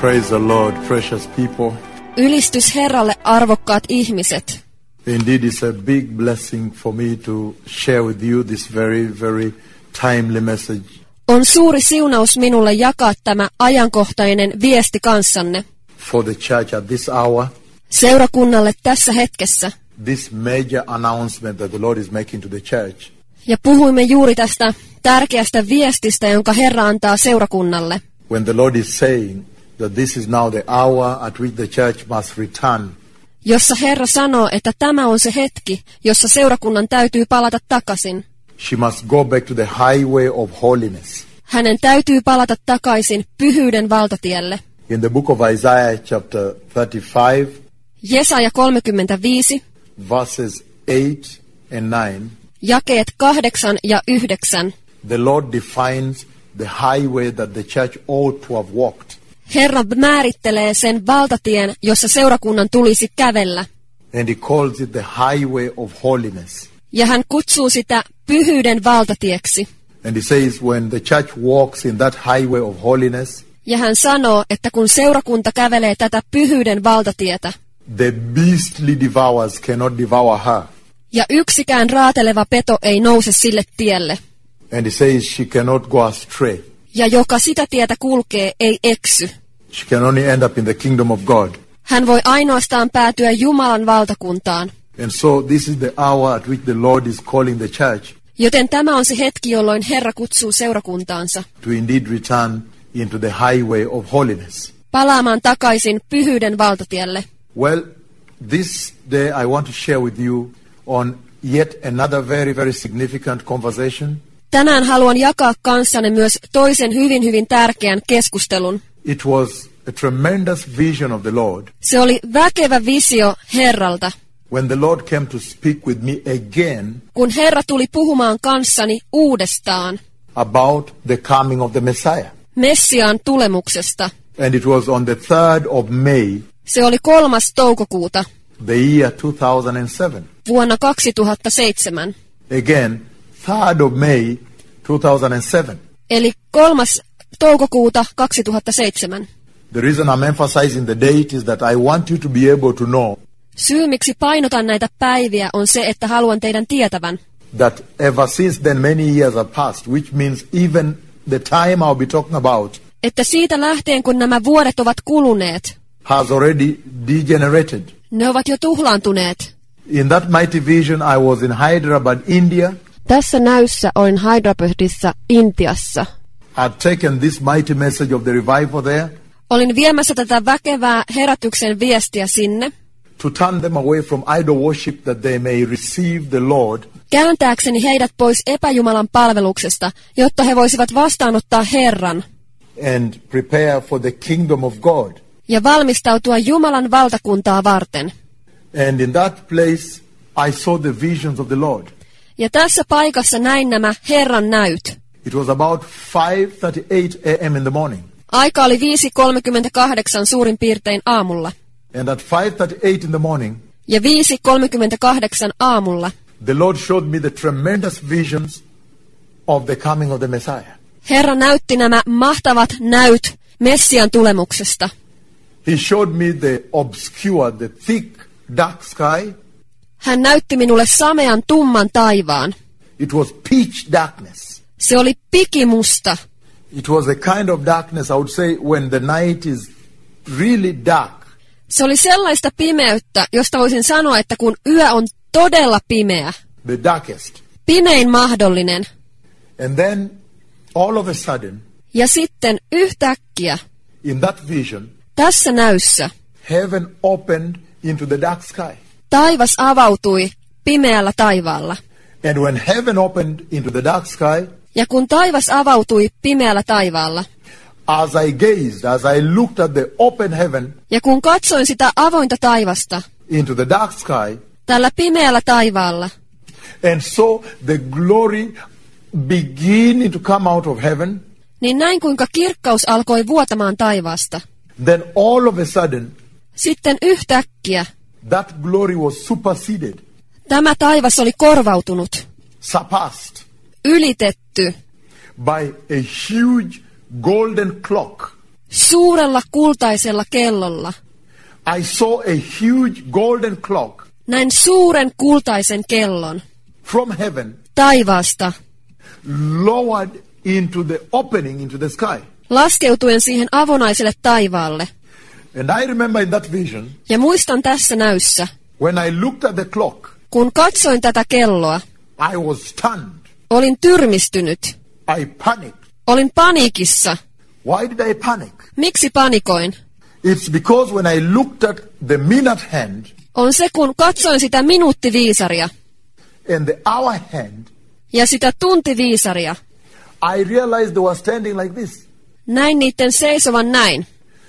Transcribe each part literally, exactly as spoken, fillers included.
Praise the Lord, precious people. Ylistys Herralle, arvokkaat ihmiset. Indeed, it's a big blessing for me to share with you this very, very timely message. On suuri siunaus minulle jakaa tämä ajankohtainen viesti kanssanne. For the church at this hour. Seurakunnalle tässä hetkessä. This major announcement that the Lord is making to the church. Ja puhuimme juuri tästä tärkeästä viestistä, jonka Herra antaa seurakunnalle. When the Lord is saying that this is now the hour at which the church must return. Jossa Herra sanoo, että tämä on se hetki, jossa seurakunnan täytyy palata takaisin. She must go back to the highway of holiness. Hänen täytyy palata takaisin pyhyyden valtatielle. In the book of Isaiah chapter thirty-five. Jesaja kolmekymmentäviisi. Verses eight and nine. Jakeet kahdeksan ja yhdeksän. The Lord defines the highway that the church ought to have walked. Herra määrittelee sen valtatien, jossa seurakunnan tulisi kävellä. And he calls it the highway of holiness. Ja hän kutsuu sitä pyhyyden valtatieksi. And he says when the church walks in that highway of holiness. Ja hän sanoo, että kun seurakunta kävelee tätä pyhyyden valtatietä. The beastly devourers cannot devour her. Ja yksikään raateleva peto ei nouse sille tielle. And he says she cannot go astray. Ja joka sitä tietä kulkee, ei eksy. She can only end up in the kingdom of God. Hän voi ainoastaan päätyä Jumalan valtakuntaan. And so this is the hour at which the Lord is calling the church. Joten tämä on se hetki, jolloin Herra kutsuu seurakuntaansa. To indeed return into the highway of holiness. Palaamaan takaisin pyhyyden valtatielle. Well, this day I want to share with you on yet another very, very significant conversation. Tänään haluan jakaa kanssanne myös toisen hyvin, hyvin tärkeän keskustelun. It was a tremendous vision of the Lord. Se oli väkevä visio Herralta. When the Lord came to speak with me again. Kun Herra tuli puhumaan kanssani uudestaan. About the coming of the Messiah. Messiaan tulemuksesta. And it was on the third of May. Se oli kolmas toukokuuta. The year two thousand seven. Vuonna kaksituhattaseitsemän. Again, third of May two thousand seven. Eli kolmas toukokuuta kaksituhattaseitsemän. The reason I'm emphasizing the date is that I want you to be able to know. Syy, miksi painotan näitä päiviä, on se, että haluan teidän tietävän. That ever since then many years have passed, which means even the time I'll be talking about. Että siitä lähtien, kun nämä vuodet ovat kuluneet. Has already degenerated. Ne ovat jo tuhlaantuneet. In that mighty vision I was in Hyderabad, India. Tässä näyssä olin Hyderabadissa, Intiassa. I'd taken this mighty message of the revival there. Olin viemässä tätä väkevää herätyksen viestiä sinne. To turn them away from idol worship that they may receive the Lord. Kääntääkseni heidät pois epäjumalan palveluksesta, jotta he voisivat vastaanottaa Herran. And prepare for the kingdom of God. Ja valmistautua Jumalan valtakuntaa varten. And in that place I saw the visions of the Lord. Ja tässä paikassa näin nämä Herran näyt. It was about five thirty-eight a m in the morning. Aika oli viisi kolmekymmentäkahdeksan suurin piirtein aamulla. And at five thirty-eight in the morning. Ja viisi kolmekymmentäkahdeksan aamulla. The Lord showed me the tremendous visions of the coming of the Messiah. Herra näytti nämä mahtavat näyt Messian tulemuksesta. He showed me the obscure, the thick, dark sky. Hän näytti minulle samean tumman taivaan. It was pitch darkness. Se oli pikimusta. It was a kind of darkness, I would say, when the night is really dark. Se oli sellaista pimeyttä, josta voisin sanoa, että kun yö on todella pimeä. The darkest. Pimein mahdollinen. And then, all of a sudden. Ja sitten yhtäkkiä. In that vision. Tässä näyssä. Heaven opened into the dark sky. Taivas avautui pimeällä taivaalla. And when heaven opened into the dark sky. Ja kun taivas avautui pimeällä taivaalla. As I gazed, as I looked at the open heaven. Ja kun katsoin sitä avointa taivasta. Into the dark sky. Tällä pimeällä taivaalla. And so the glory beginning to come out of heaven. Niin näin kuinka kirkkaus alkoi vuotamaan taivaasta. Then all of a sudden. Sitten yhtäkkiä. That glory was superseded. Tämä taivas oli korvautunut. Surpassed. Ylitetty. By a huge golden clock. suurella kultaisella kellolla. I saw a huge golden clock Näin suuren kultaisen kellon from heaven taivaasta lowered into the opening into the sky. laskeutuen siihen avonaiselle taivaalle. And I remember in that vision, Ja muistan tässä näyssä, when I looked at the clock, kun katsoin tätä kelloa, I was stunned. olin tyrmistynyt. I panicked. Olin paniikissa. Why did I panic? Miksi panikoin? It's because when I looked at the minute hand On se, kun katsoin sitä minuuttiviisaria and the hour hand, ja sitä tuntiviisaria. I realized they were standing like this. Näin niiden seisovan näin.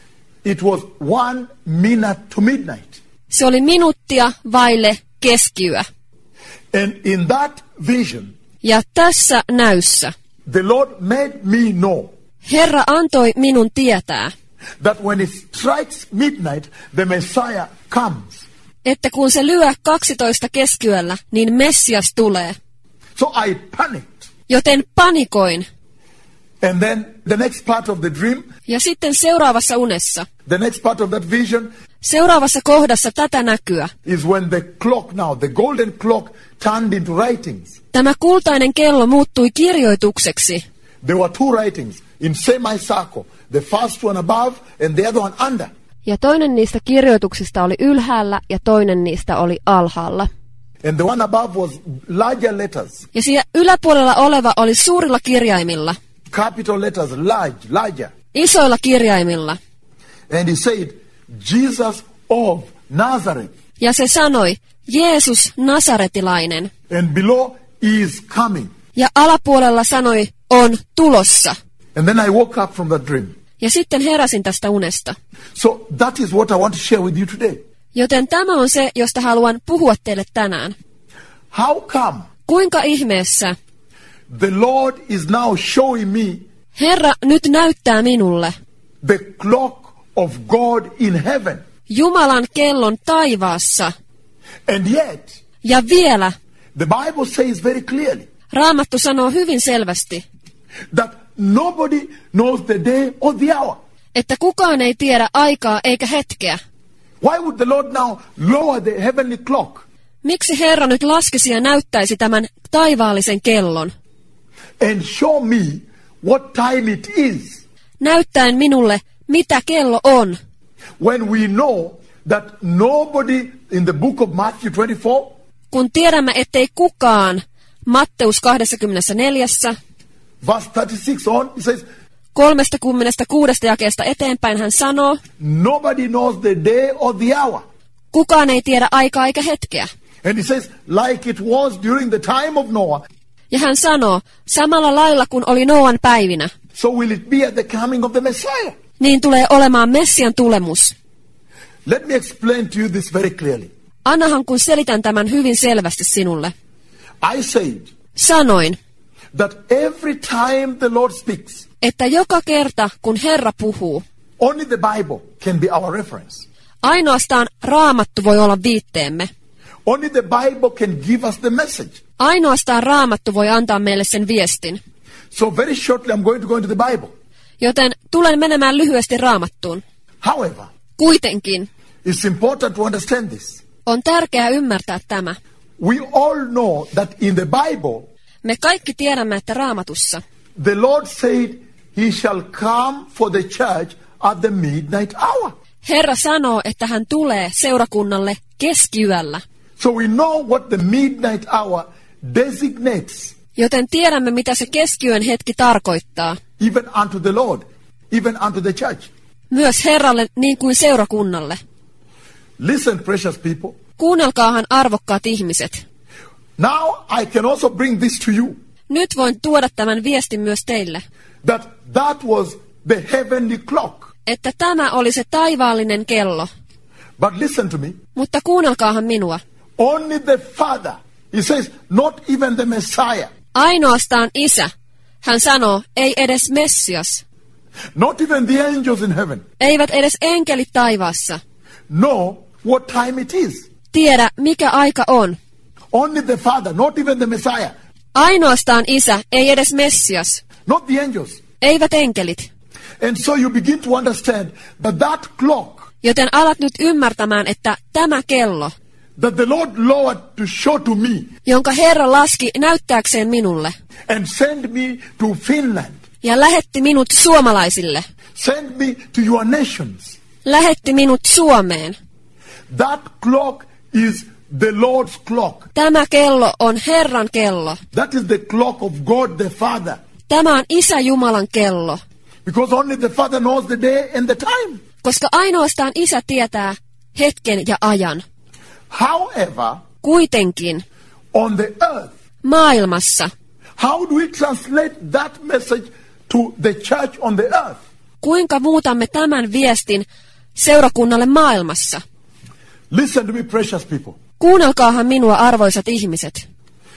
It was one minute to midnight. Se oli minuuttia vaille keskiyö. And in that vision, Ja tässä näyssä the Lord made me know Herra antoi minun tietää, that when it strikes midnight, the Messiah comes. että kun se lyö kaksitoista keskiyöllä, niin Messias tulee. So I panicked. Joten panikoin. And then the next part of the dream, Ja sitten seuraavassa unessa, the next part of that vision seuraavassa kohdassa tätä näkyä, is when the clock now, the golden clock turned into writings. tämä kultainen kello muuttui kirjoitukseksi. There were two writings in semicircle, the first one above and the other one under. Ja toinen niistä kirjoituksista oli ylhäällä ja toinen niistä oli alhaalla. And the one above was larger letters, Ja siellä yläpuolella oleva oli suurilla kirjaimilla, capital letters, large, larger. isoilla kirjaimilla. And he said, Jesus of Nazareth. Ja se sanoi, Jeesus Nasaretilainen. And below, is coming. Ja alapuolella sanoi, on tulossa. And then I woke up from that dream. Ja sitten heräsin tästä unesta. So that is what I want to share with you today. Joten tämä on se, josta haluan puhua teille tänään. How come Kuinka ihmeessä the Lord is now showing me Herra nyt näyttää minulle the clock of God in heaven? Jumalan kellon taivaassa. And yet, Ja vielä the Bible says very clearly Raamattu sanoo hyvin selvästi, that nobody knows the day or the hour. että kukaan ei tiedä aikaa eikä hetkeä. Why would the Lord now lower the heavenly clock Miksi Herra nyt laskisi ja näyttäisi tämän taivaallisen kellon, and show me what time it is näyttäen minulle, mitä kello on, when we know that nobody in the book of Matthew twenty-four, kun tiedämme, ettei kukaan, Matteus kaksikymmentäneljä, verse thirty-six on, it says, kolmekymmentäkuusi jakeesta eteenpäin hän sanoo, nobody knows the day or the hour. kukaan ei tiedä aikaa eikä hetkeä. And he says, like it was during the time of Noah, Ja hän sanoo, samalla lailla kuin oli Noan päivinä, so will it be at the coming of the Messiah. niin tulee olemaan Messian tulemus. Let me explain to you this very clearly. Annahan kun selitän tämän hyvin selvästi sinulle. I said Sanoin, that every time the Lord speaks, että joka kerta kun Herra puhuu, only the Bible can be our reference. ainoastaan Raamattu voi olla viitteemme. Only the Bible can give us the message. Ainoastaan Raamattu voi antaa meille sen viestin. So very shortly I'm going to go into the Bible. Joten tulen menemään lyhyesti Raamattuun. However, Kuitenkin it's important to understand this. on tärkeää ymmärtää tämä. We all know that in the Bible, Me kaikki tiedämme, että Raamatussa the Lord said he shall come for the church at the midnight hour. Herra sanoo, että hän tulee seurakunnalle keskiyöllä. So we know what the midnight hour designates, Joten tiedämme, mitä se keskiyön hetki tarkoittaa. even unto the Lord, even unto the church. Myös Herralle niin kuin seurakunnalle. Listen, precious people. Kuunnelkaahan arvokkaat ihmiset. Now I can also bring this to you, Nyt voin tuoda tämän viestin myös teille, that that was the heavenly clock. että tämä oli se taivaallinen kello. But listen to me. Mutta kuunnelkaahan minua. Only the Father, he says, not even the Messiah, Ainoastaan Isä. Hän sanoo, ei edes Messias. not even the angels in heaven, Eivät edes enkelit taivaassa. know what time it is. Tiedä, mikä aika on. Only the Father, not even the Messiah, Ainoastaan Isä, ei edes Messias. not the angels. Eivät enkelit. And so you begin to understand that that clock Joten alat nyt ymmärtämään, että tämä kello, that the Lord lowered to show to me jonka Herra laski näyttääkseen minulle and send me to Finland, ja lähetti minut suomalaisille, send me to your nations. lähetti minut Suomeen. That clock is the Lord's clock. Tämä kello on Herran kello. That is the clock of God the Father. Tämä on Isä Jumalan kello, Because only the Father knows the day and the time. koska ainoastaan Isä tietää hetken ja ajan. However, Kuitenkin on the earth, maailmassa, how do we translate that message to the church on the earth? kuinka muutamme tämän viestin seurakunnalle maailmassa? Listen to me, precious people. Kuunnelkaahan minua, arvoisat ihmiset.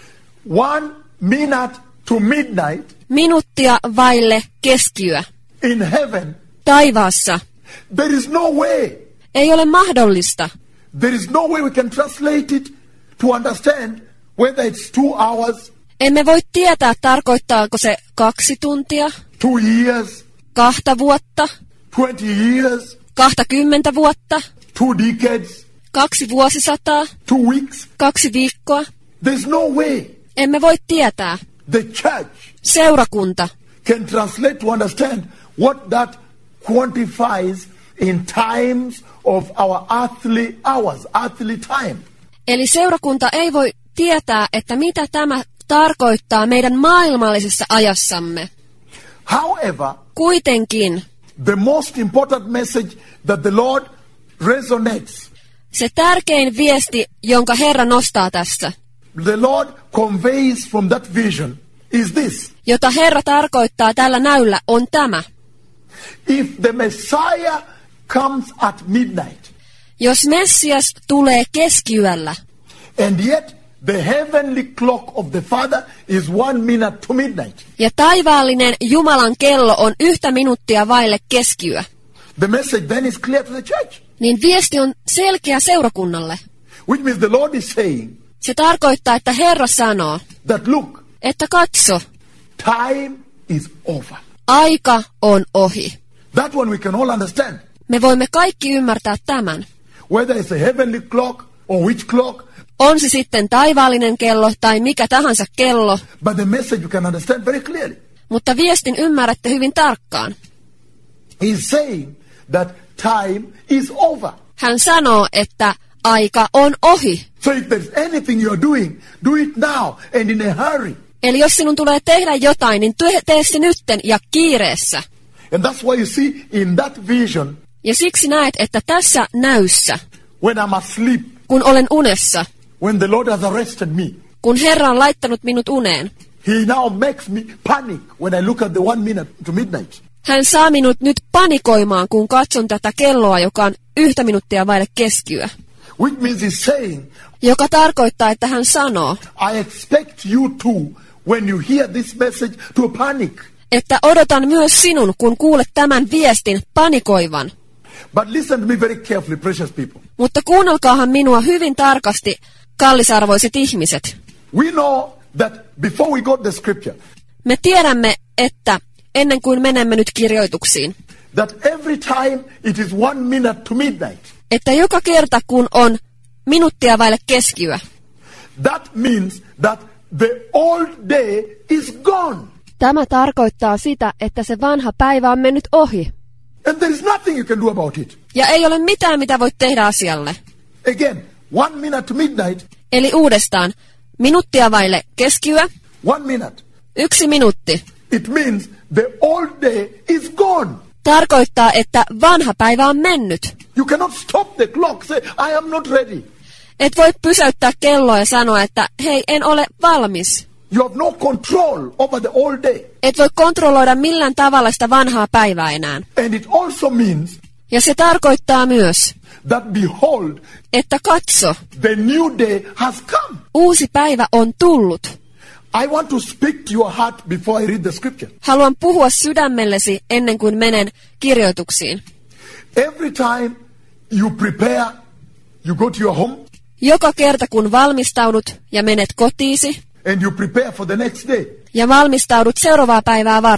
One minute to midnight Minuuttia vaille keskiyö. in heaven, Taivaassa there is no way. ei ole mahdollista. There is no way we can translate it to understand whether it's two hours, Emme voi tietää, tarkoittaako se kaksi tuntia, two years, kahta vuotta, twenty years, kahtakymmentä vuotta, two decades, kaksi vuosisataa, two weeks. kaksi viikkoa. There's no way Emme voi tietää. the church Seurakunta can translate to understand what that quantifies in times of our earthly hours, earthly time. Eli seurakunta ei voi tietää, että mitä tämä tarkoittaa meidän maailmallisessa ajassamme. However, Kuitenkin the most important message that the Lord resonates, se tärkein viesti, jonka Herra nostaa tässä, the Lord conveys from that vision is this. jota Herra tarkoittaa tällä näyllä, on tämä. If the Messiah comes at midnight, Jos Messias tulee keskiyöllä, and yet the heavenly clock of the Father is one minute to midnight, ja taivaallinen Jumalan kello on yhtä minuuttia vaille keskiyö, the message then is clear to the church. niin viesti on selkeä seurakunnalle. Which means the Lord is saying Se tarkoittaa, että Herra sanoo, that look, että katso, time is over. aika on ohi. That one we can all understand. Me voimme kaikki ymmärtää tämän. Whether it's a heavenly clock or which clock, On se sitten taivaallinen kello tai mikä tahansa kello, but the message you can understand very clearly. mutta viestin ymmärrätte hyvin tarkkaan. He's saying that time is over. Hän sanoo, että aika on ohi. So if there's anything you're doing, do it now and in a hurry. Eli jos sinun tulee tehdä jotain, niin tee- tee se nytten ja kiireessä. And that's why you see in that vision, Ja siksi näet, että tässä näyssä, when I'm asleep, kun olen unessa, when the Lord has arrested me, kun Herra on laittanut minut uneen, He now makes me panic when I look at the one minute to midnight. hän saa minut nyt panikoimaan, kun katson tätä kelloa, joka on yhtä minuuttia vaille keskiyö. Which means he's saying, Joka tarkoittaa, että hän sanoo, I expect you to, when you hear this message, to panic. että odotan myös sinun, kun kuulet tämän viestin, panikoivan. But listen to me very carefully, precious people. Mutta kuunnelkaahan minua hyvin tarkasti, kallisarvoiset ihmiset. We know that before we go to the scripture, Me tiedämme, että ennen kuin menemme nyt kirjoituksiin, that every time it is one minute to midnight, että joka kerta kun on minuuttia vaille keskiyö, that means that the old day is gone. tämä tarkoittaa sitä, että se vanha päivä on mennyt ohi. And there is nothing you can do about it. Ja ei ole mitään, mitä voit tehdä asialle. Again, one minute to midnight, Eli uudestaan, minuuttia vaille keskiyö, one minute. yksi minuutti. It means the old day is gone. Tarkoittaa, että vanha päivä on mennyt. You cannot stop the clock, say, I am not ready. Et voi pysäyttää kelloa ja sanoa, että hei, en ole valmis. You have no control over the old day. Et voi kontrolloida millään tavalla sitä vanhaa päivää enää. And it also means Ja se tarkoittaa myös, that behold, että katso, the new day has come. uusi päivä on tullut. I want to speak to your heart before I read the scripture. Haluan puhua sydämellesi ennen kuin menen kirjoituksiin. Every time you prepare, you go to your home Joka kerta kun valmistaudut ja menet kotiisi and you prepare for the next day. ja valmistaudut seuraavaa päivää varten.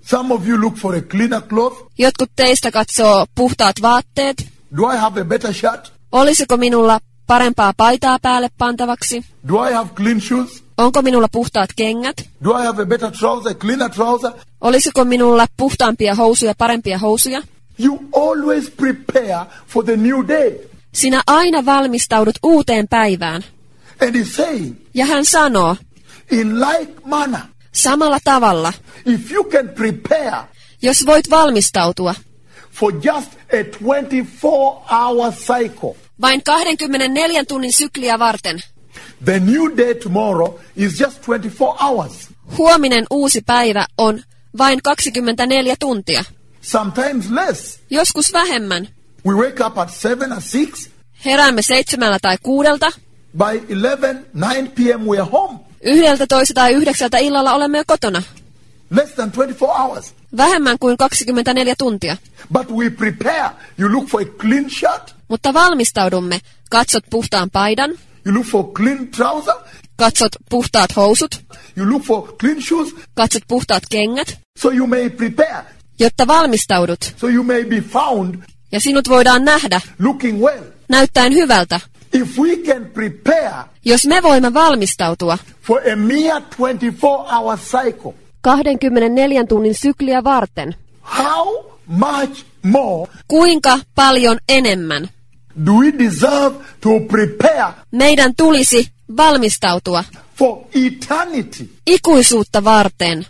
Some of you look for a cleaner cloth. Jotkut teistä katsoo puhtaat vaatteet. Do I have a better shirt? Olisiko minulla parempaa paitaa päälle pantavaksi? Do I have clean shoes? Onko minulla puhtaat kengät? Do I have a better trouser, cleaner trouser? Olisiko minulla puhtaampia housuja, parempia housuja? You always prepare for the new day. Sinä aina valmistaudut uuteen päivään. And he's saying, Ja hän sanoo, in like manner, samalla tavalla, if you can prepare jos voit valmistautua for just a twenty-four hour cycle, vain kaksikymmentäneljä tunnin sykliä varten, the new day tomorrow is just twenty-four hours. huominen uusi päivä on vain kaksikymmentäneljä tuntia. Sometimes less. Joskus vähemmän. We wake up at seven or six. Heräämme seitsemällä tai kuudelta. By eleven, nine p.m. we are home. Yhdeltä, toista tai yhdeksältä illalla olemme jo kotona. Less than twenty-four hours. Vähemmän kuin kaksikymmentäneljä tuntia. But we prepare. You look for a clean shirt. Mutta valmistaudumme. Katsot puhtaan paidan. You look for clean trouser. Katsot puhtaat housut. You look for clean shoes. Katsot puhtaat kengät. So you may prepare. Jotta valmistaudut. So you may be found Ja sinut voidaan nähdä. looking well. Näyttäen hyvältä. If we can prepare Jos me voimme valmistautua for a mere twenty-four hour cycle, kaksikymmentäneljän tunnin sykliä varten, how much more kuinka paljon enemmän do we deserve to prepare meidän tulisi valmistautua for eternity? ikuisuutta varten?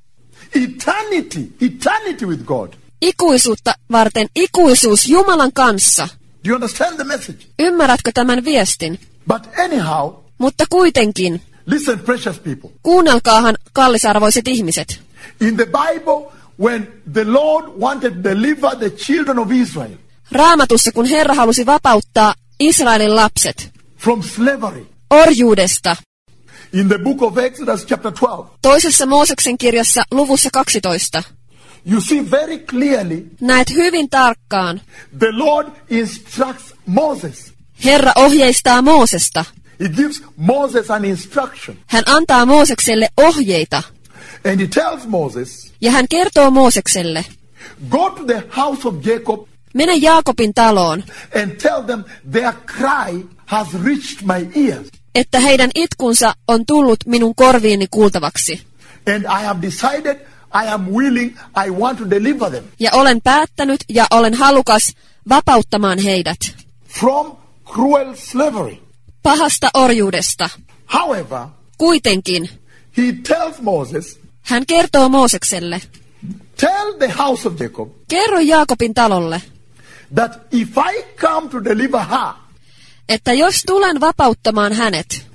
Eternity. Eternity with God. Ikuisuutta varten, ikuisuus Jumalan kanssa. Do you understand the message? Ymmärrätkö tämän viestin? But anyhow, Mutta kuitenkin, listen, precious people. kuunnelkaahan kallisarvoiset ihmiset. In the Bible, when the Lord wanted to deliver the children of Israel Raamatussa, kun Herra halusi vapauttaa Israelin lapset from slavery, orjuudesta, in the book of Exodus chapter twelve, toisessa Mooseksen kirjassa luvussa kaksitoista, you see very clearly näet hyvin tarkkaan, the Lord instructs Moses. Herra ohjeistaa Moosesta. He gives Moses an instruction. Hän antaa Moosekselle ohjeita. And he tells Moses, Ja hän kertoo Moosekselle, go to the house of Jacob mene Jaakobin taloon, and tell them their cry has reached my ears. että heidän itkunsa on tullut minun korviini kuultavaksi. And I have decided, I am willing, I want to deliver them Ja olen päättänyt ja olen halukas vapauttamaan heidät from cruel slavery. pahasta orjuudesta. However, Kuitenkin he tells Moses, hän kertoo Moosekselle, tell the house of Jacob kerro Jaakobin talolle, that if I come to deliver her, että jos tulen vapauttamaan hänet,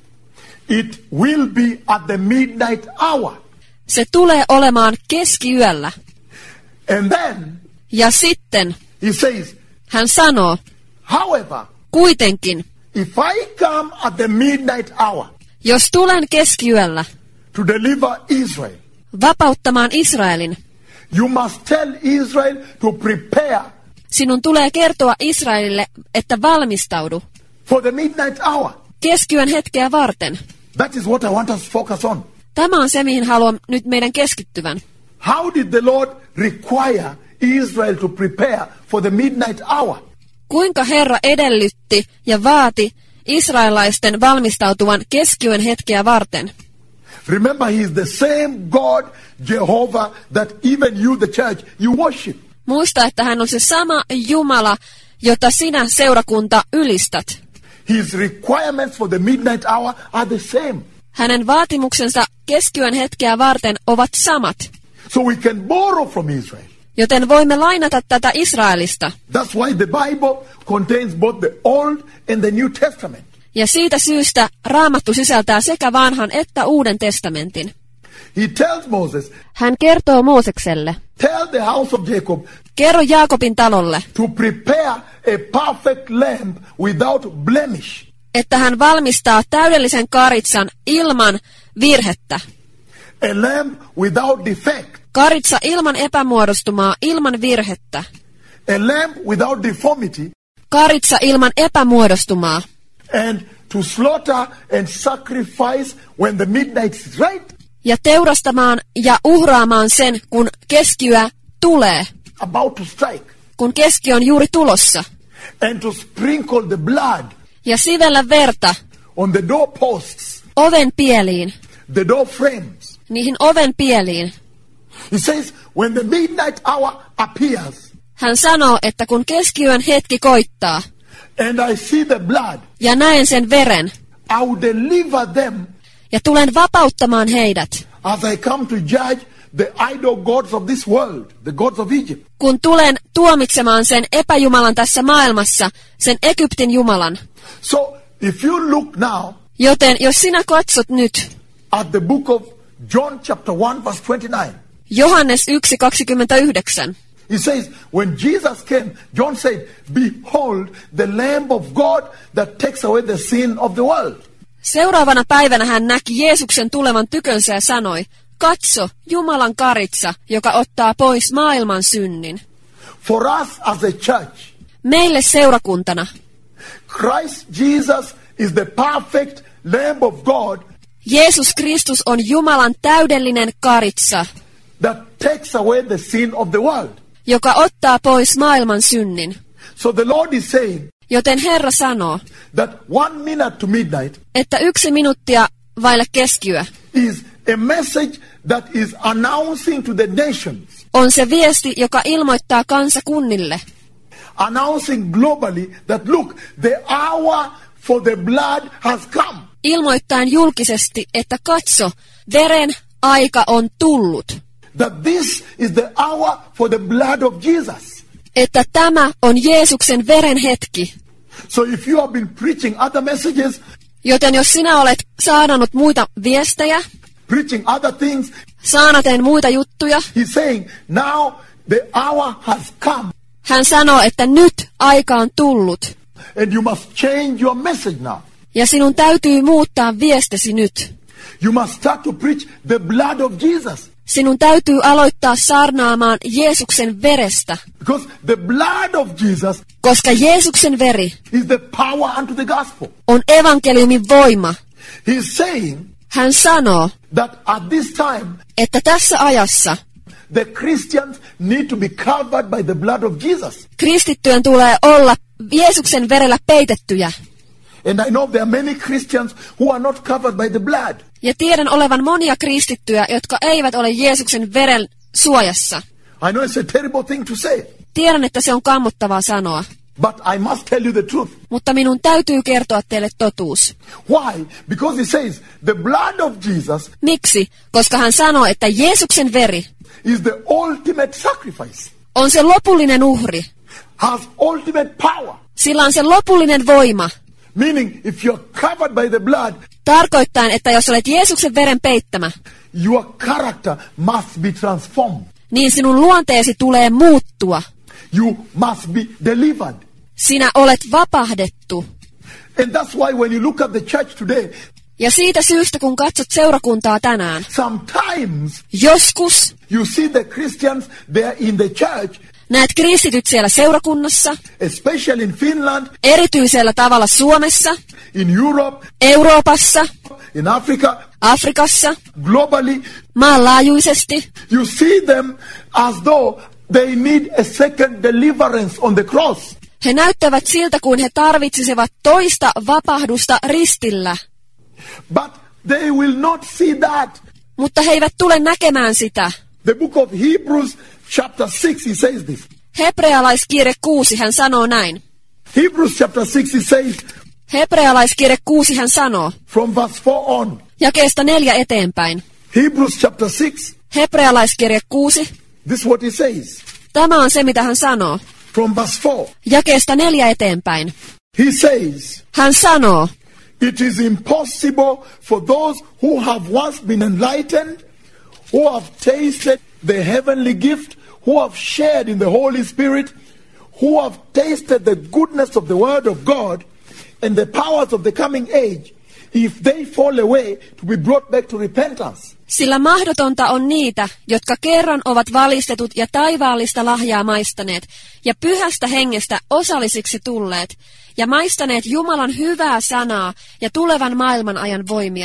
it will be at the midnight hour. se tulee olemaan keskiyöllä. And then Ja sitten he says, hän sanoo, however, kuitenkin, if I come at the midnight hour jos tulen keskiyöllä to deliver Israel, vapauttamaan Israelin, you must tell Israel to prepare sinun tulee kertoa Israelille, että valmistaudu for the midnight hour. keskiyön hetkeä varten. That is what I want us to focus on. Tämä on se, mihin haluan nyt meidän keskittyvän. How did the Lord require Israel to prepare for the midnight hour? Kuinka Herra edellytti ja vaati israelaisten valmistautuvan keskiyön hetkeä varten? Remember, he is the same God, Jehovah, that even you, the church, you worship. Muista, että hän on se sama Jumala, jota sinä, seurakunta, ylistät. His requirements for the midnight hour are the same. Hänen vaatimuksensa keskiyön hetkeä varten ovat samat, So we can borrow from Israel. joten voimme lainata tätä Israelista. That's why the Bible contains both the Old and the New Testament. Ja siitä syystä Raamattu sisältää sekä vanhan että uuden testamentin. He tells Moses, Hän kertoo Moosekselle, tell the house of Jacob kerro Jaakobin talolle, to prepare a perfect lamb without blemish. että hän valmistaa täydellisen karitsan ilman virhettä. A lamb without defect. Karitsa ilman epämuodostumaa, ilman virhettä. A lamb without deformity. Karitsa ilman epämuodostumaa. And to slaughter and sacrifice when the midnight is right. ja teurastamaan ja uhraamaan sen, kun keskiyö tulee, about to strike, kun keski on juuri tulossa, and to sprinkle the blood ja sivellä verta on the doorposts, oven pieliin, the door frames. niihin oven pieliin. He says, when the midnight hour appears, Hän sanoo, että kun keskiyön hetki koittaa, and I see the blood, ja näen sen veren, I will deliver them ja tulen vapauttamaan heidät, as I come to judge the idol gods of this world, the gods of Egypt. kun tulen tuomitsemaan sen epäjumalan tässä maailmassa, sen Egyptin jumalan. So, if you look now Joten jos sinä katsot nyt at the book of John chapter one verse twenty-nine, Johannes yksi kaksikymmentäyhdeksän, he says, when Jesus came, John said, behold the Lamb of God that takes away the sin of the world. seuraavana päivänä hän näki Jeesuksen tulevan tykönsä ja sanoi, katso, Jumalan karitsa, joka ottaa pois maailman synnin. For us as a church, Meille seurakuntana Christ Jesus is the perfect Lamb of God Jeesus Kristus on Jumalan täydellinen karitsa, that takes away the sin of the world. joka ottaa pois maailman synnin. So the Lord is saying Joten Herra sanoo, that one minute to midnight että yksi minuuttia vaille keskiyö is a message that is announcing to the nations, on se viesti, joka ilmoittaa kansakunnille, announcing globally that look, the hour for the blood has come. ilmoittaen julkisesti, että katso, veren aika on tullut, That this is the hour for the blood of Jesus. että tämä on Jeesuksen veren hetki. So if you have been preaching other messages, Joten jos sinä olet saanannut muita viestejä, preaching other things, saanaten muita juttuja, he's saying now the hour has come hän sanoo, että nyt aika on tullut, and you must change your message now. ja sinun täytyy muuttaa viestesi nyt. You must start to preach the blood of Jesus. Sinun täytyy aloittaa saarnaamaan Jeesuksen verestä, Because the blood of Jesus koska Jeesuksen veri is the power unto the gospel. on evankeliumin voima. He's saying Hän sanoo, that at this time, että tässä ajassa the Christians need to be covered by the blood of Jesus. kristittyjen tulee olla Jeesuksen verellä peitettyjä. And I know there are many Christians who are not covered by the blood. Ja tiedän olevan monia kristittyjä, jotka eivät ole Jeesuksen veren suojassa. I know it's a terrible thing to say, Tiedän, että se on kammottavaa sanoa, but I must tell you the truth. mutta minun täytyy kertoa teille totuus. Why? Because he says the blood of Jesus Miksi? Koska hän sanoo, että Jeesuksen veri is the ultimate sacrifice, on se lopullinen uhri. has ultimate power. Sillä on se lopullinen voima. Meaning, if you're covered by the blood, Tarkoittaen, että jos olet Jeesuksen veren peittämä, your character must be transformed. niin sinun luonteesi tulee muuttua. You must be delivered. Sinä olet vapahdettu. And that's why when you look at the church today, Ja siitä syystä, kun katsot seurakuntaa tänään, sometimes joskus you see the Christians there in the church, näet kristityt siellä seurakunnassa, especially in Finland, erityisellä tavalla Suomessa, in Europe, Euroopassa, in Africa, Afrikassa, globally. maanlaajuisesti. You see them as though they need a second deliverance on the cross. He näyttävät siltä, kuin he tarvitsisivat toista vapahdusta ristillä, But they will not see that. mutta he eivät tule näkemään sitä. The book of Hebrews chapter six, he says this. Hebrealaiskirje kuusi hän sanoo näin. Hebrews chapter six, he says, Hebrealaiskirje kuusi hän sanoo, from verse four on. jakeesta neljä eteenpäin. Hebrews chapter six, Hebrealaiskirje kuusi, this is what he says. tämä on se, mitä hän sanoo. From verse four, Jakeesta neljä eteenpäin. he says, Hän sanoo, it is impossible for those who have once been enlightened, who have tasted the heavenly gift, who have shared in the Holy Spirit, who have tasted the goodness of the Word of God and the powers of the coming age, if they fall away, to be brought back to repentance. sillä mahdotonta on niitä, jotka kerran ovat valistetut ja taivaallista lahjaa maistaneet, ja pyhästä hengestä osallisiksi tulleet, ja maistaneet Jumalan hyvää sanaa ja tulevan maailman ajan voimia,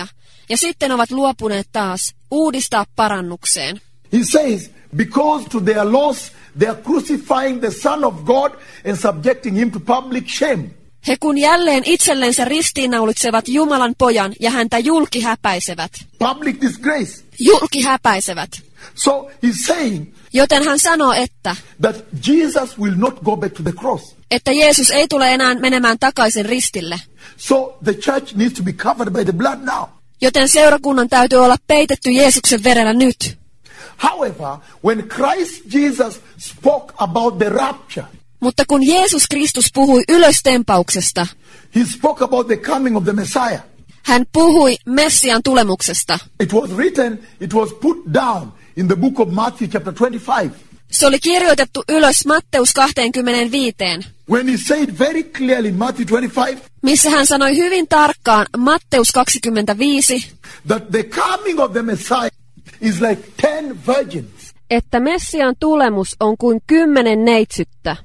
ja sitten ovat luopuneet taas uudistaa parannukseen. He says, because to their loss they are crucifying the Son of God and subjecting him to public shame. He kun jälleen itsellensä ristiinnaulitsevat Jumalan pojan ja häntä julkihäpäisevät. Public disgrace. Julkihäpäisevät. So he's saying Joten hän sanoo, että, that Jesus will not go back to the cross. että Jeesus ei tule enää menemään takaisin ristille. So the church needs to be covered by the blood now. Joten seurakunnan täytyy olla peitetty Jeesuksen verellä nyt. However, when Christ Jesus spoke about the rapture, Mutta kun Jeesus Kristus puhui ylöstempauksesta, he spoke about the coming of the Messiah. hän puhui Messian tulemuksesta. It was written, it was put down in the book of Matthew chapter twenty-five. Se oli kirjoitettu ylös Matteus kaksikymmentäviisi, When he said very clearly in Matthew twenty-five missä hän sanoi hyvin tarkkaan Matteus kaksikymmentäviisi, that the coming of the Messiah is like ten virgins. että Messian tulemus on kuin kymmenen neitsyttä.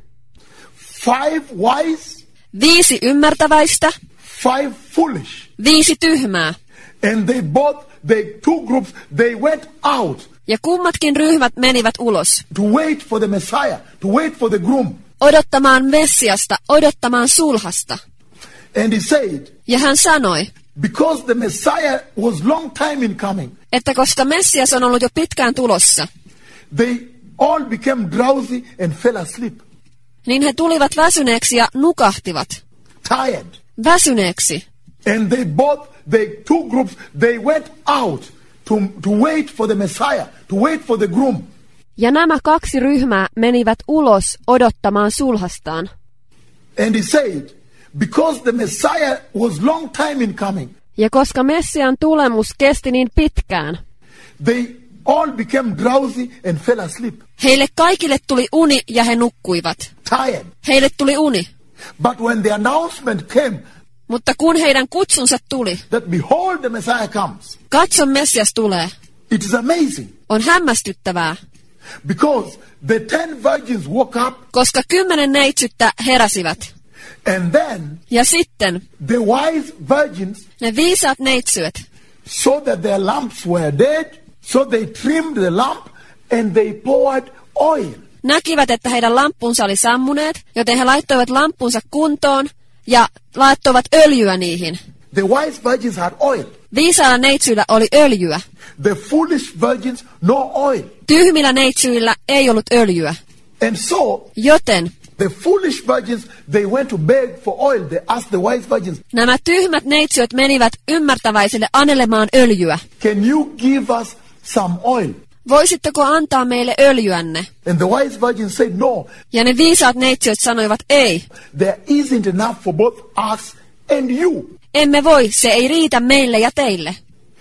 Five wise, Viisi ymmärtäväistä, five foolish. viisi tyhmää. And they both, they two groups, they went out Ja kummatkin ryhmät menivät ulos, to wait for the Messiah, to wait for the groom. odottamaan Messiasta, odottamaan sulhasta. And he said, Ja hän sanoi, because the Messiah was long time in coming, että koska Messias on ollut jo pitkään tulossa, they all became drowsy and fell asleep, niin he tulivat väsyneeksi ja nukahtivat. tired. Väsyneeksi. And they both, they two groups, they went out to, to wait for the Messiah, to wait for the groom. Ja nämä kaksi ryhmää menivät ulos odottamaan sulhastaan. And he said, because the Messiah was long time in coming, Ja koska Messian tulemus kesti niin pitkään, they all became drowsy and fell asleep, heille kaikille tuli uni ja he nukkuivat. tired. Heille tuli uni. But when the announcement came Mutta kun heidän kutsunsa tuli, that behold the Messiah comes, katso Messias tulee, it is amazing on hämmästyttävää, because the ten virgins woke up koska kymmenen neitsyttä heräsivät. and then Ja sitten the wise virgins ne viisaat neitsyöt saw that their lamps were dead, so they trimmed the lamp and they poured oil. näkivät, että heidän lampunsa oli sammuneet, joten he laittoivat lampunsa kuntoon ja laittoivat öljyä niihin. The wise virgins had oil. Viisailla neitsyillä oli öljyä. The foolish virgins, no oil. Tyhmillä neitsyillä ei ollut öljyä. And so, Joten the foolish virgins, they went to beg for oil. They asked the wise virgins, nämä tyhmät neitsyöt menivät ymmärtäväisille anelemaan öljyä. can you give us some oil? Voisitteko antaa meille öljyänne? And the wise virgins said, no, Ja ne viisaat neitsyöt sanoivat ei. there isn't enough for both us and you. Emme voi, se ei riitä meille ja teille.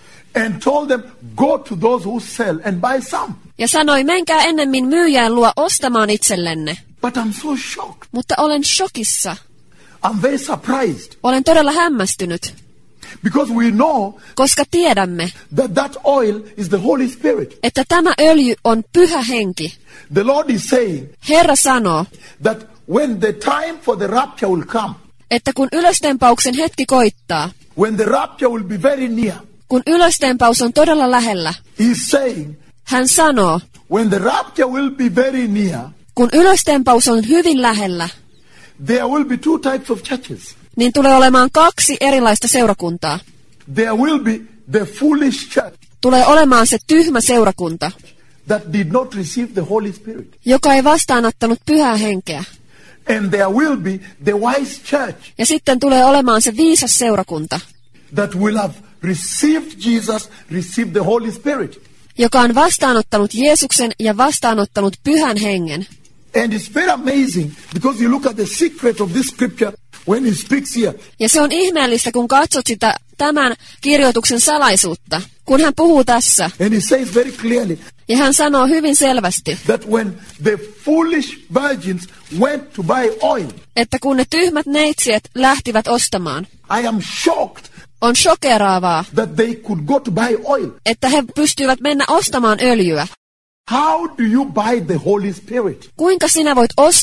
And told them, go to those who sell and buy some. Ja sanoi, menkää ennemmin myyjän luo ostamaan itsellenne. But I'm so shocked. Mutta olen shokissa. I'm very surprised. Olen todella hämmästynyt, Because we know koska tiedämme, that that oil is the Holy Spirit. että tämä öljy on pyhä henki. The Lord is saying Herra sanoo, that when the time for the rapture will come, että kun ylöstempauksen hetki koittaa, when the rapture will be very near, kun ylöstempaus on todella lähellä, he's saying, hän sanoo, when the rapture will be very near, kun ylöstempaus on hyvin lähellä, there will be two types of churches. niin tulee olemaan kaksi erilaista seurakuntaa. There will be the foolish church Tulee olemaan se tyhmä seurakunta, that did not receive the Holy Spirit. joka ei vastaanottanut pyhää henkeä. And there will be the wise church Ja sitten tulee olemaan se viisas seurakunta, that will have received Jesus, received the Holy Spirit. joka on vastaanottanut Jeesuksen ja vastaanottanut pyhän hengen. And it's very amazing because you look at the secret of this scripture when he speaks here. Ja se on ihmeellistä, kun katsot sitä tämän kirjoituksen salaisuutta, kun hän puhuu tässä. And he says very clearly Ja hän sanoo hyvin selvästi, that when the foolish virgins went to buy oil, että kun ne tyhmät neitsijät lähtivät ostamaan, I am shocked on shokeraavaa, that they could go to buy oil. että he pystyivät mennä ostamaan öljyä. How do you buy the Holy Spirit? Kuinka sinä voit ostaa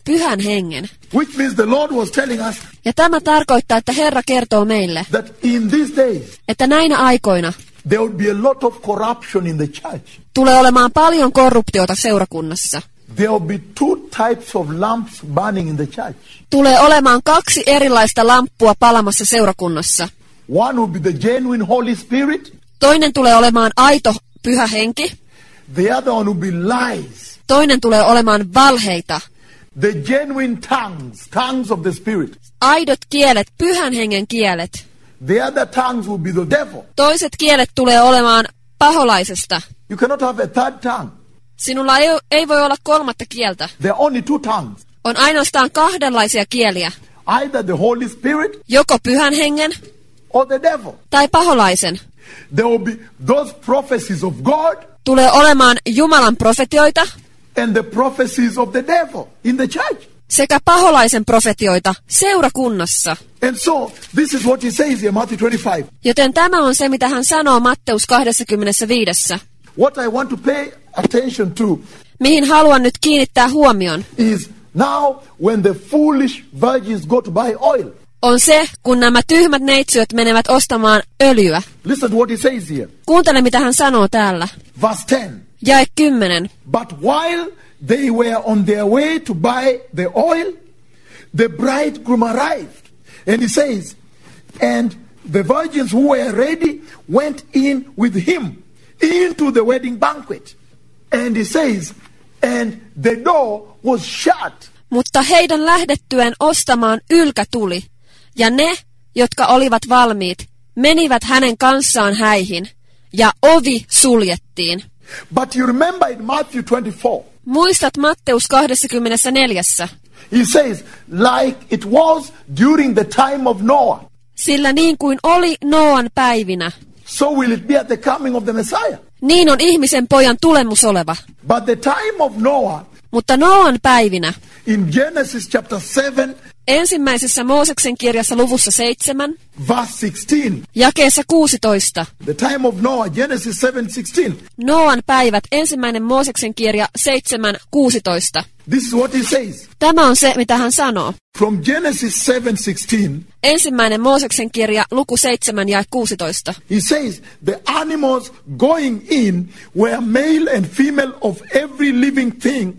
pyhän hengen. Which means the Lord was telling us Ja tämä tarkoittaa, että Herra kertoo meille, that in these days että näinä aikoina there would be a lot of corruption in the church. tulee olemaan paljon korruptiota seurakunnassa. There will be two types of lamps burning in the church. Tulee olemaan kaksi erilaista lamppua palamassa seurakunnassa. One will be the genuine Holy Spirit. Toinen tulee olemaan aito pyhä henki. The other one will be lies. Toinen tulee olemaan valheita. The genuine tongues, tongues of the Spirit. Aidot kielet, pyhän hengen kielet. The other tongues will be the devil. Toiset kielet tulee olemaan paholaisesta. You cannot have a third tongue. Sinulla ei, ei voi olla kolmatta kieltä. There are only two tongues. On ainoastaan kahdenlaisia kieliä. Either the Holy Spirit Joko pyhän hengen or the devil. tai paholaisen. There will be those prophecies of God Tulee olemaan Jumalan profetioita and the prophecies of the devil in the church. sekä paholaisen profetioita seurakunnassa. And so, this is what he says here, Matthew twenty-five. Joten tämä on se, mitä hän sanoo Matteus kaksikymmentäviisi. What I want to pay attention to Mihin haluan nyt kiinnittää huomion, is now when the foolish virgins go to buy oil. on se, kun nämä tyhmät neitsyöt menevät ostamaan öljyä. Listen to what he says here. Kuuntele, mitä hän sanoo täällä. Verse ten. Jae kymmenen. But while they were on their way to buy the oil, the bridegroom arrived. And he says, and the virgins who were ready went in with him into the wedding banquet. And he says, and the door was shut. Mutta heidän lähdettyään ostamaan ylkä tuli, ja ne, jotka olivat valmiit, menivät hänen kanssaan häihin, ja ovi suljettiin. But you remember in Matthew twenty-four, Muistat Matteus kaksikymmentäneljä. he says, like it was during the time of Noah, Sillä niin kuin oli Noan päivinä, so will it be at the coming of the Messiah. niin on ihmisen pojan tulemus oleva. But the time of Noah, Mutta Noan päivinä, in Genesis chapter seven, ensimmäisessä Mooseksen kirjassa luvussa seitsemän, verse sixteen, jakeessa kuusitoista, the time of Noah, Genesis seven sixteen, Noan päivät, ensimmäinen Mooseksen kirja seitsemän kuusitoista. this is what he says. Tämä on se, mitä hän sanoo. From Genesis seven sixteen, Ensimmäinen Mooseksen kirja, luku seitsemän ja kuusitoista. he says, the animals going in were male and female of every living thing,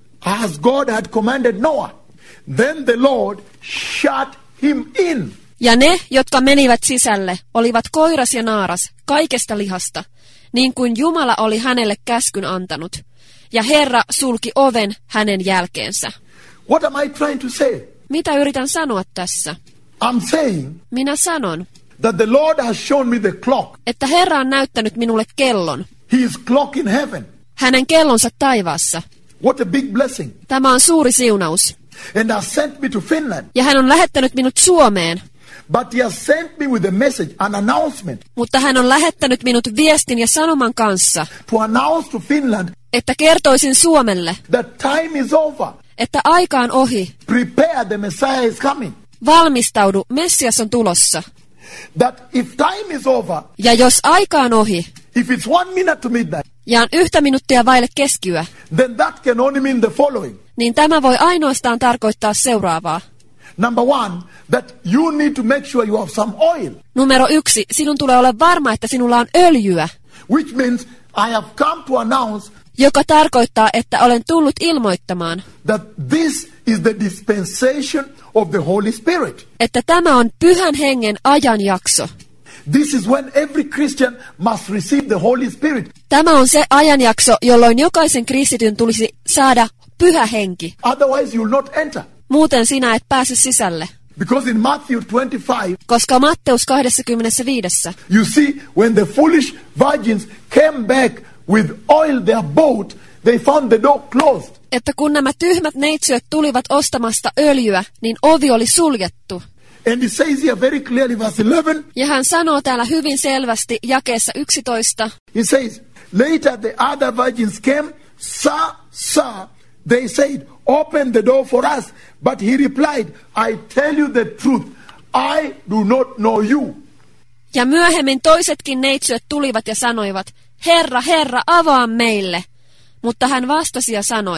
as God had commanded Noah. Then the Lord shut him in. Ja ne, jotka menivät sisälle, olivat koiras ja naaras, kaikesta lihasta, niin kuin Jumala oli hänelle käskyn antanut. Ja Herra sulki oven hänen jälkeensä. What am I trying to say? Mitä yritän sanoa tässä? I'm saying Minä sanon, that the Lord has shown me the clock, että Herra on näyttänyt minulle kellon, his clock in heaven. hänen kellonsa taivaassa. What a big blessing. Tämä on suuri siunaus. And has sent me to Finland. Ja hän on lähettänyt minut Suomeen, But he has sent me with a message, an announcement, mutta hän on lähettänyt minut viestin ja sanoman kanssa, to announce to Finland että kertoisin Suomelle, that time is over. että aika on ohi. Prepare, the Messiah is coming. Valmistaudu, Messias on tulossa. That if time is over, Ja jos aika on ohi, if it's one minute to midnight, ja on yhtä minuuttia vaille keskiyö, then that can only mean the following. niin tämä voi ainoastaan tarkoittaa seuraavaa. Number one, that you need to make sure you have some oil. Numero yksi, sinun tulee olla varma, että sinulla on öljyä, Which means I have come to announce joka tarkoittaa, että olen tullut ilmoittamaan, that this is the dispensation of the Holy Spirit. että tämä on pyhän hengen ajanjakso. This is when every Christian must receive the Holy Spirit. Tämä on se ajanjakso, jolloin jokaisen kristityn tulisi saada pyhä henki. Otherwise you will not enter. Muuten sinä et pääse sisälle. Because in Matthew twenty-five, Koska Matteus kaksikymmentäviisi, you see, when the foolish virgins came back with oil their boat, they found the door closed. että kun nämä tyhmät neitsyöt tulivat ostamasta öljyä, niin ovi oli suljettu. And it says here very clearly, verse eleven, Ja hän sanoo täällä hyvin selvästi jakeessa yksitoista, he says, later the other virgins came, Sir, sir, they said, open the door for us. But he replied, I tell you the truth, I do not know you. ja myöhemmin toisetkin neitsyöt tulivat ja sanoivat, Herra, Herra, avaa meille. Mutta hän vastasi ja sanoi,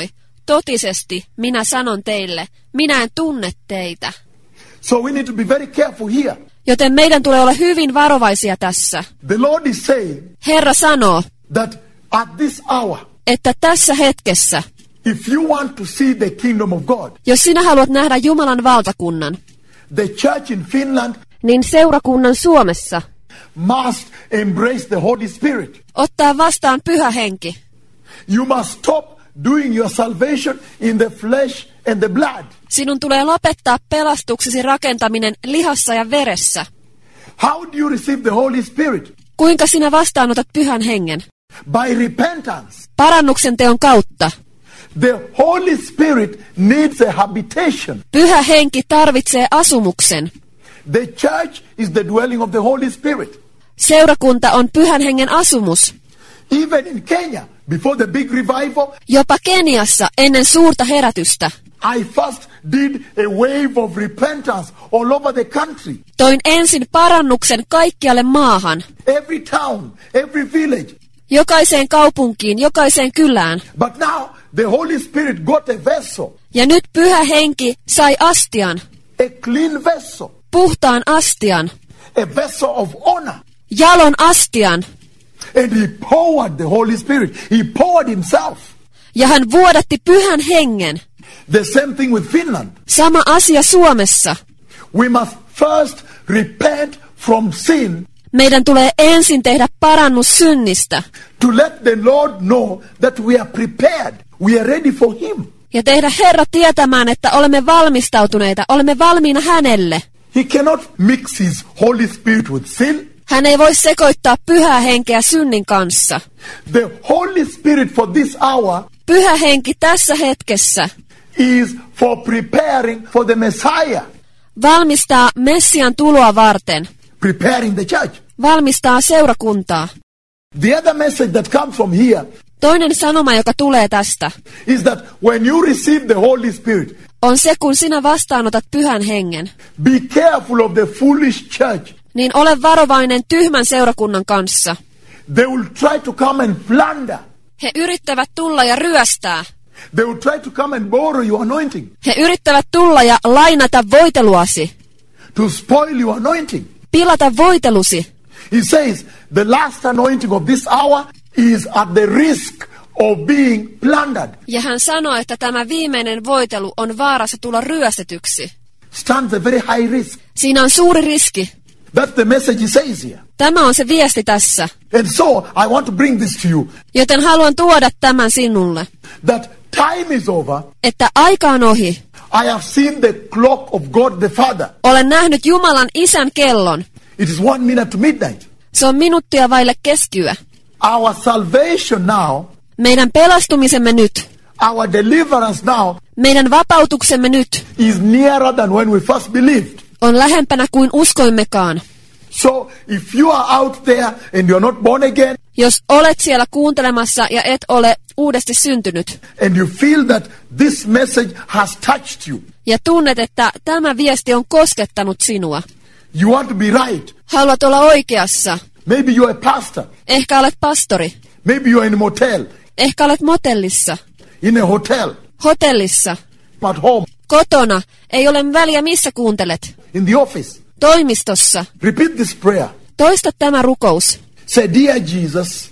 totisesti minä sanon teille, minä en tunne teitä. So we need to be very careful here. Joten meidän tulee olla hyvin varovaisia tässä. The Lord is saying Herra sanoo, that at this hour, että tässä hetkessä, if you want to see the kingdom of God, jos sinä haluat nähdä Jumalan valtakunnan, the church in Finland niin seurakunnan Suomessa must embrace the Holy Spirit. ottaa vastaan Pyhä Henki. You must stop doing your salvation in the flesh and the blood. Sinun tulee lopettaa pelastuksesi rakentaminen lihassa ja veressä. How do you receive the Holy Spirit? Kuinka sinä vastaanotat Pyhän Hengen? By repentance. Parannuksen teon kautta. The Holy Spirit needs a habitation. Pyhä Henki tarvitsee asumuksen. The church is the dwelling of the Holy Spirit. Seurakunta on Pyhän Hengen asumus. Even in Kenya, before the big revival, Jopa Keniassa ennen suurta herätystä I first did a wave of repentance all over the country. toin ensin parannuksen kaikkialle maahan, Every town, every village. jokaiseen kaupunkiin, jokaiseen kylään. But now the Holy Spirit got a vessel, Ja nyt Pyhä Henki sai astian, a clean vessel, puhtaan astian, a vessel of honor. jalon astian, And he poured the Holy Spirit. He poured himself. ja hän vuodatti Pyhän Hengen. The same thing with Finland. Sama asia Suomessa. We must first repent from sin Meidän tulee ensin tehdä parannus synnistä to let the Lord know that we are prepared. We are ready for him. ja tehdä Herra tietämään, että olemme valmistautuneita, olemme valmiina hänelle. He cannot mix his Holy Spirit with sin. Hän ei voi sekoittaa Pyhää Henkeä synnin kanssa. The Holy Spirit for this hour Pyhä Henki tässä hetkessä is for preparing for the Messiah, valmistaa Messian tuloa varten, preparing the church. valmistaa seurakuntaa. The other message that comes from here Toinen sanoma, joka tulee tästä, is that when you receive the Holy Spirit, on se, kun sinä vastaanotat Pyhän Hengen, be careful of the foolish church. niin ole varovainen tyhmän seurakunnan kanssa. They will try to come and plunder. He yrittävät tulla ja ryöstää. They will try to come and borrow your anointing, He yrittävät tulla ja lainata voiteluasi, to spoil your anointing. pilata voitelusi. He says the last anointing of this hour is at the risk of being plundered. Ja hän sanoi, että tämä viimeinen voitelu on vaarassa tulla ryöstetyksi. Stands a very high risk. Siinä on suuri riski. That's the message he says here. Tämä on se viesti tässä. And so I want to bring this to you, Joten haluan tuoda tämän sinulle, that time is over. että aika on ohi. I have seen the clock of God the Father. Olen nähnyt Jumalan Isän kellon. It is one minute to midnight. Se on minuuttia vaille keskiyö. Our salvation now, Meidän pelastumisemme nyt, our deliverance now, meidän vapautuksemme nyt is nearer than when we first believed. on lähempänä kuin uskoimmekaan. So if you are out there and you're not born again, Jos olet siellä kuuntelemassa ja et ole uudesti syntynyt, and you feel that this message has touched you, ja tunnet, että tämä viesti on koskettanut sinua, you want to be right. haluat olla oikeassa, Maybe you're a pastor. ehkä olet pastori, Maybe you're in a motel, ehkä olet motellissa, in a hotel, hotellissa, at home, kotona, ei ole väliä missä kuuntelet, in the office. toimistossa. Repeat this prayer. Toista tämä rukous. Say, dear Jesus,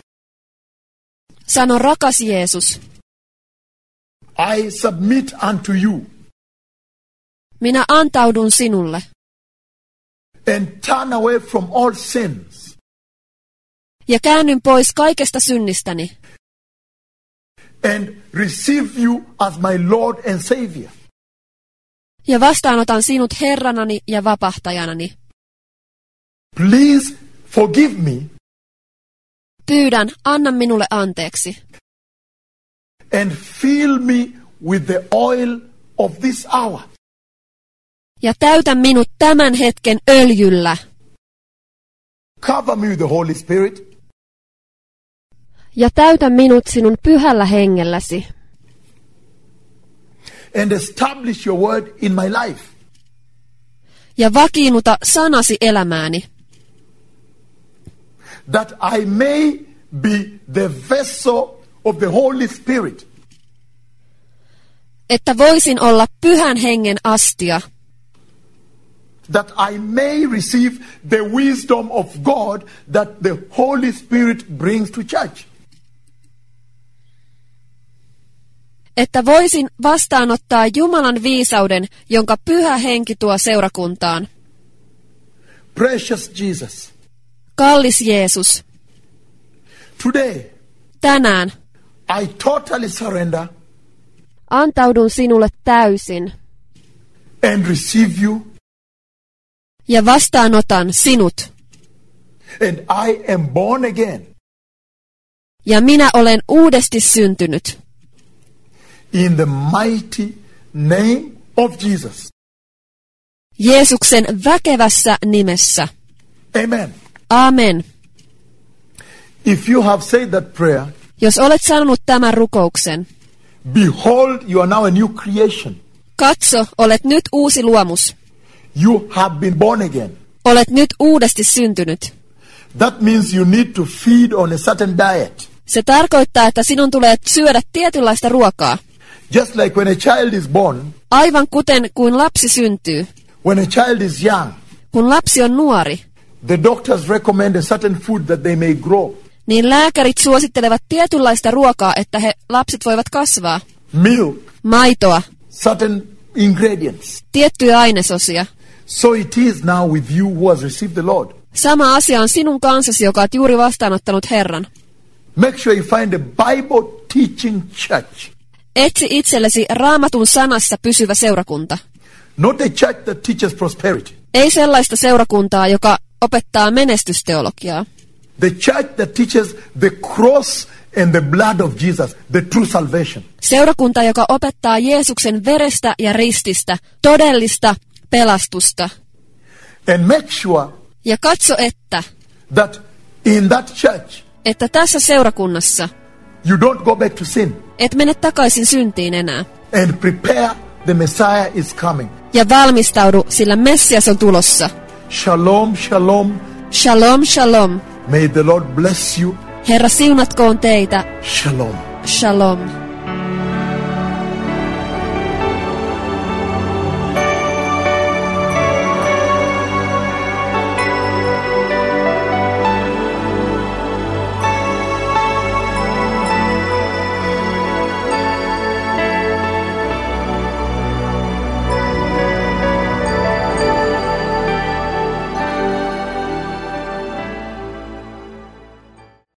Sano, rakas Jeesus, I submit unto you minä antaudun sinulle and turn away from all sins ja käännyn pois kaikesta synnistäni and receive you as my Lord and Savior. ja vastaanotan sinut Herranani ja vapahtajanani. Please forgive me Pyydän, anna minulle anteeksi and fill me with the oil of this hour. ja täytä minut tämän hetken öljyllä Cover me with the Holy Spirit ja täytä minut sinun pyhällä hengelläsi and establish your word in my life. ja vakiinnuta sanasi elämääni, That I may be the vessel of the Holy Spirit että voisin olla pyhän hengen astia, that I may receive the wisdom of God that the Holy Spirit brings to church. että voisin vastaanottaa Jumalan viisauden, jonka pyhä henki tuo seurakuntaan. Precious Jesus, Kallis Jeesus, today tänään I totally surrender antaudun sinulle täysin and receive you, ja vastaanotan sinut. and I am born again Ja minä olen uudesti syntynyt. in the mighty name of Jesus. Jeesuksen väkevässä nimessä. Amen. Amen. If you have said that prayer, Jos olet sanonut tämän rukouksen, behold, you are now a new creation. katso, olet nyt uusi luomus. You have been born again. Olet nyt uudesti syntynyt. That means you need to feed on a certain diet. Se tarkoittaa, että sinun tulee syödä tietynlaista ruokaa. Just like when a child is born, Aivan kuten kuin lapsi syntyy. when a child is young, Kun lapsi on nuori, the doctors recommend a certain food that they may grow. niin lääkärit suosittelevat tietynlaista ruokaa, että he lapset voivat kasvaa. Milk, Maitoa, certain ingredients. tiettyjä ainesosia. So it is now with you who has received the Lord. Sama asia on sinun kanssasi, joka olet juuri vastaanottanut Herran. Make sure you find a Bible teaching church. Etsi itsellesi Raamatun sanassa pysyvä seurakunta. Not a church that teaches prosperity. Ei sellaista seurakuntaa, joka opettaa menestysteologiaa. The church that teaches the cross and the blood of Jesus, the true salvation. Seurakunta, joka opettaa Jeesuksen verestä ja rististä todellista pelastusta. And make sure Ja katso, että, that in that church, että tässä seurakunnassa you don't go back to sin. et mene takaisin syntiin enää. And prepare, the Messiah is coming. Ja valmistaudu, sillä Messias on tulossa. Shalom, shalom. Shalom, shalom. May the Lord bless you. Herra siunatkoon teitä. Shalom. Shalom.